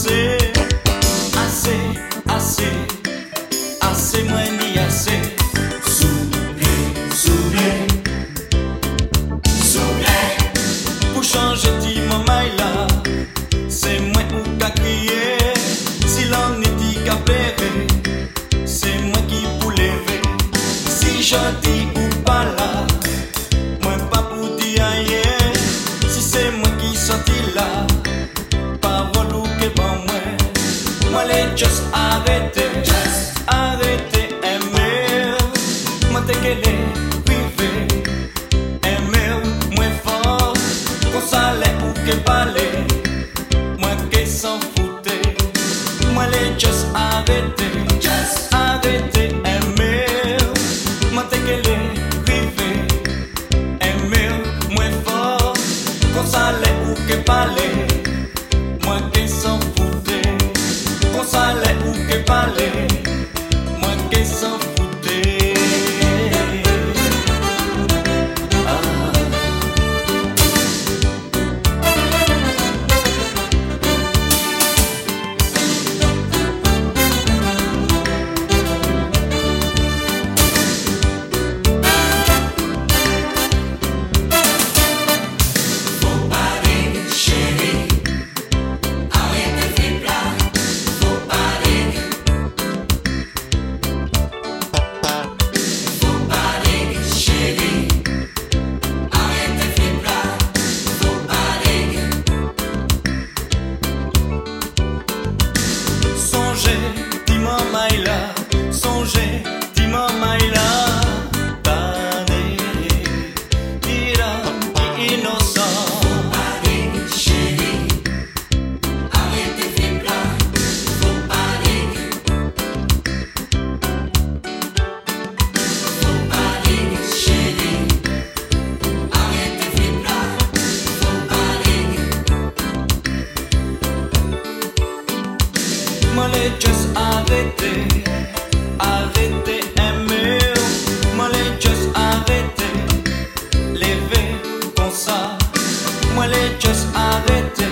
assez, assez, assez, assez, moi ni assez. Soublé, pour changer dit mon mail là, c'est moi ou qu'a crié. Si l'on est dit qu'a pleurer, c'est moi qui pour lever. Si je dis ou pas là, moi pas pour dire rien. Si c'est moi qui sorti là, parole ou que bon moi les just arrêter, aimer, moi t'es qu'elle est privée, aimer, moi fort, qu'on s'allait ou que parler, moi qui s'en foutait, moi les just arrêter, aimer, moi t'es qu'elle est privée, aimer, moi fort, qu'on s'allait ou que parler, moi qui s'en foutait, qu'on s'allait ou que parler, moi qui s'en foutais. Songez, dis-moi Maïla, tanné, innocent. Faut parler, chérie, arrêtez de faire plat. Faut parler, chérie, arrêtez de faire plat. Faut parler. Moi les just arrêtez. Arrêtez aimer, moi les just arrêtez, lever comme ça, moi les just arrêtez.